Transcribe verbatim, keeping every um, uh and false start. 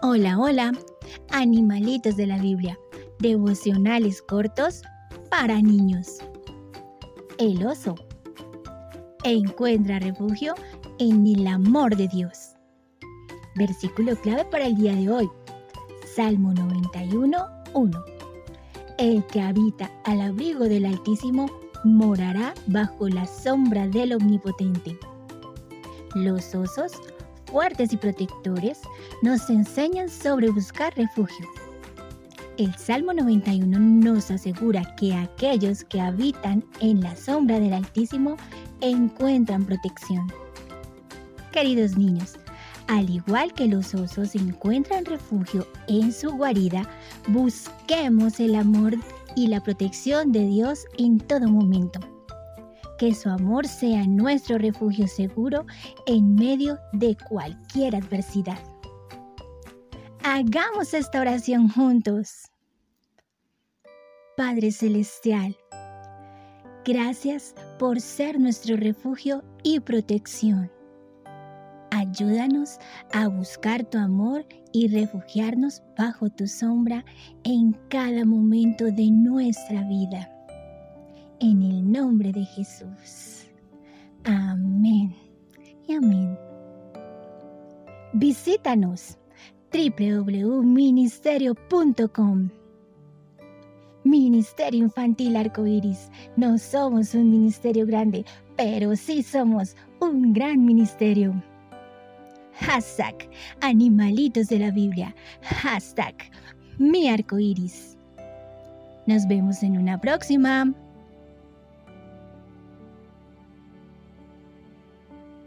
Hola, hola, animalitos de la Biblia, devocionales cortos para niños. El oso encuentra refugio en el amor de Dios. Versículo clave para el día de hoy, Salmo noventa y uno, uno. El que habita al abrigo del Altísimo morará bajo la sombra del Omnipotente. Los osos, fuertes y protectores, nos enseñan sobre buscar refugio. El Salmo noventa y uno nos asegura que aquellos que habitan en la sombra del Altísimo encuentran protección. Queridos niños, al igual que los osos encuentran refugio en su guarida, busquemos el amor y la protección de Dios en todo momento. Que su amor sea nuestro refugio seguro en medio de cualquier adversidad. Hagamos esta oración juntos. Padre Celestial, gracias por ser nuestro refugio y protección. Ayúdanos a buscar tu amor y refugiarnos bajo tu sombra en cada momento de nuestra vida. En el nombre de Jesús. Amén y amén. Visítanos doble u doble u doble u punto ministerio punto com. Ministerio Infantil Arcoíris. No somos un ministerio grande, pero sí somos un gran ministerio. Hashtag Animalitos de la Biblia. Hashtag Mi Arcoíris. Nos vemos en una próxima.